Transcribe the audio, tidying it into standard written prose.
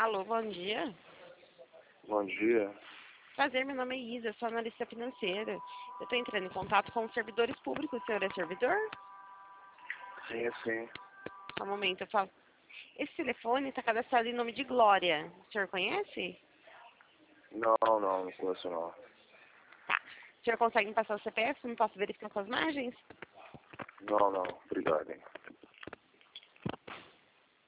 Alô, bom dia. Bom dia. Prazer, meu nome é Isa, sou analista financeira. Eu estou entrando em contato com os servidores públicos. O senhor é servidor? Sim, sim. Só um momento, eu falo. Esse telefone está cadastrado em nome de Glória. O senhor conhece? Não conheço não. Tá. O senhor consegue me passar o CPF? Não posso verificar suas margens? Não, obrigado, hein.